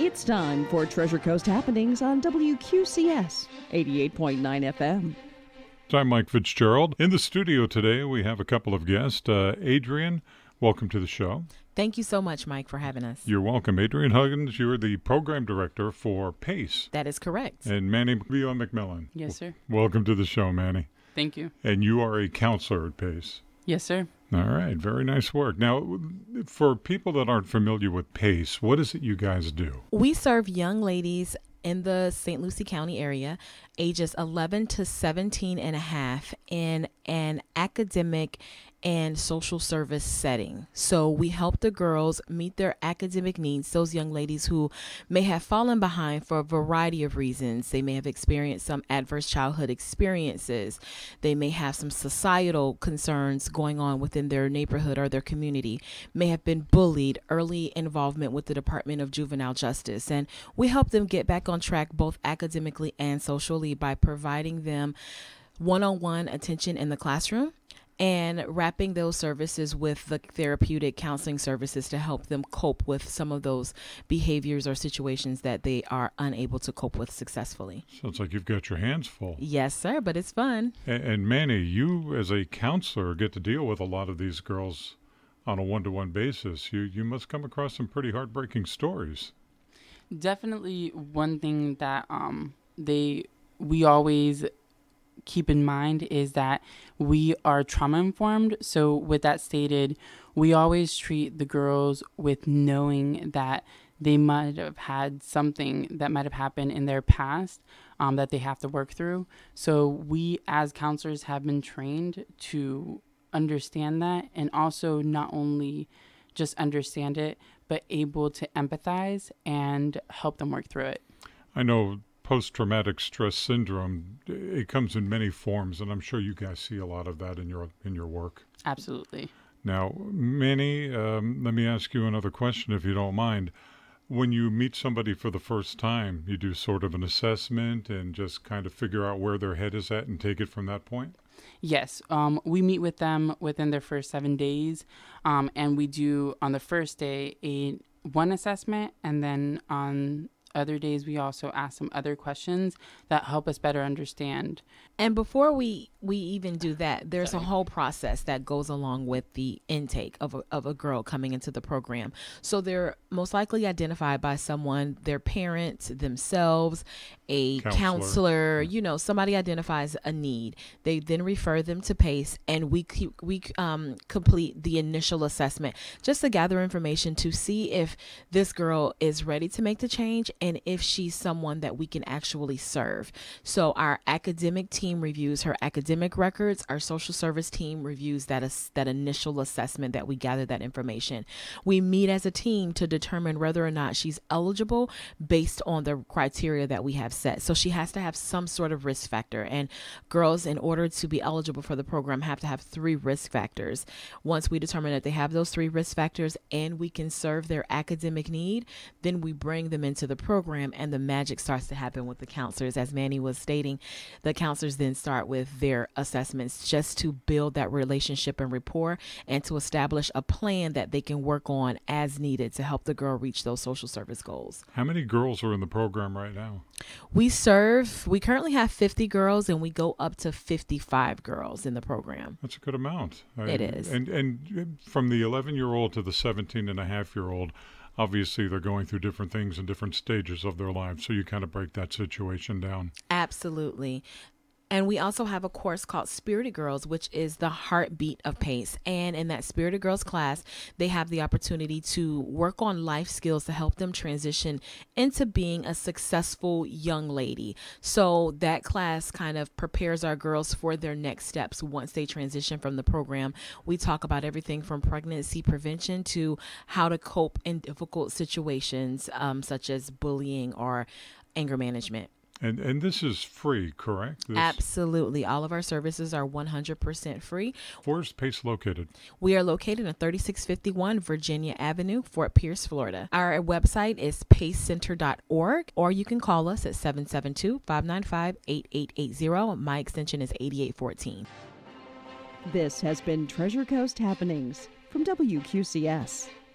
It's time for Treasure Coast Happenings on WQCS 88.9 FM. I'm Mike Fitzgerald. In the studio today, we have a couple of guests. Adrienne, welcome to the show. Thank you so much, Mike, for having us. You're welcome. Adrienne Huggins, you're the program director for PACE. That is correct. And Manny Vio McMillan. Yes, sir. Welcome to the show, Manny. Thank you. And you are a counselor at PACE. Yes, sir. All right. Very nice work. Now, for people that aren't familiar with PACE, what is it you guys do? We serve young ladies in the St. Lucie County area, ages 11 to 17 and a half, in an academic and social service setting. So we help the girls meet their academic needs, those young ladies who may have fallen behind for a variety of reasons. They may have experienced some adverse childhood experiences. They may have some societal concerns going on within their neighborhood or their community, may have been bullied, early involvement with the Department of Juvenile Justice. And we help them get back on track both academically and socially by providing them one-on-one attention in the classroom and wrapping those services with the therapeutic counseling services to help them cope with some of those behaviors or situations that they are unable to cope with successfully. Sounds like you've got your hands full. Yes, sir, but it's fun. And Manny, you as a counselor get to deal with a lot of these girls on a one-to-one basis. You must come across some pretty heartbreaking stories. Definitely one thing that we always keep in mind is that we are trauma informed. So with that stated, we always treat the girls with knowing that they might have had something that might have happened in their past that they have to work through. So we as counselors have been trained to understand that, and also not only just understand it, but able to empathize and help them work through it. I know post-traumatic stress syndrome, it comes in many forms, and I'm sure you guys see a lot of that in your work. Absolutely. Now, Manny, let me ask you another question, if you don't mind. When you meet somebody for the first time, you do sort of an assessment and just kind of figure out where their head is at and take it from that point? Yes. We meet with them within their first 7 days, and we do on the first day one assessment, and then on other days we also ask some other questions that help us better understand. And before we even do that, there's a whole process that goes along with the intake of a girl coming into the program. So they're most likely identified by someone, their parents, themselves, a counselor, somebody identifies a need. They then refer them to PACE, and we complete the initial assessment just to gather information to see if this girl is ready to make the change and if she's someone that we can actually serve. So our academic team reviews her academic records. Our social service team reviews that initial assessment that we gather that information. We meet as a team to determine whether or not she's eligible based on the criteria that we have set. So she has to have some sort of risk factor, and girls, in order to be eligible for the program, have to have 3 risk factors. Once we determine that they have those 3 risk factors and we can serve their academic need, then we bring them into the program and the magic starts to happen with the counselors. As Manny was stating, the counselors then start with their assessments just to build that relationship and rapport and to establish a plan that they can work on as needed to help the girl reach those social service goals. How many girls are in the program right now? We currently have 50 girls, and we go up to 55 girls in the program. That's a good amount. It is. And from the 11-year-old to the 17-and-a-half-year-old, obviously they're going through different things in different stages of their lives, so you kind of break that situation down. Absolutely. And we also have a course called Spirited Girls, which is the heartbeat of PACE. And in that Spirited Girls class, they have the opportunity to work on life skills to help them transition into being a successful young lady. So that class kind of prepares our girls for their next steps once they transition from the program. We talk about everything from pregnancy prevention to how to cope in difficult situations, such as bullying or anger management. And this is free, correct? Absolutely. All of our services are 100% free. Where's PACE located? We are located on 3651 Virginia Avenue, Fort Pierce, Florida. Our website is pacecenter.org, or you can call us at 772-595-8880. My extension is 8814. This has been Treasure Coast Happenings from WQCS.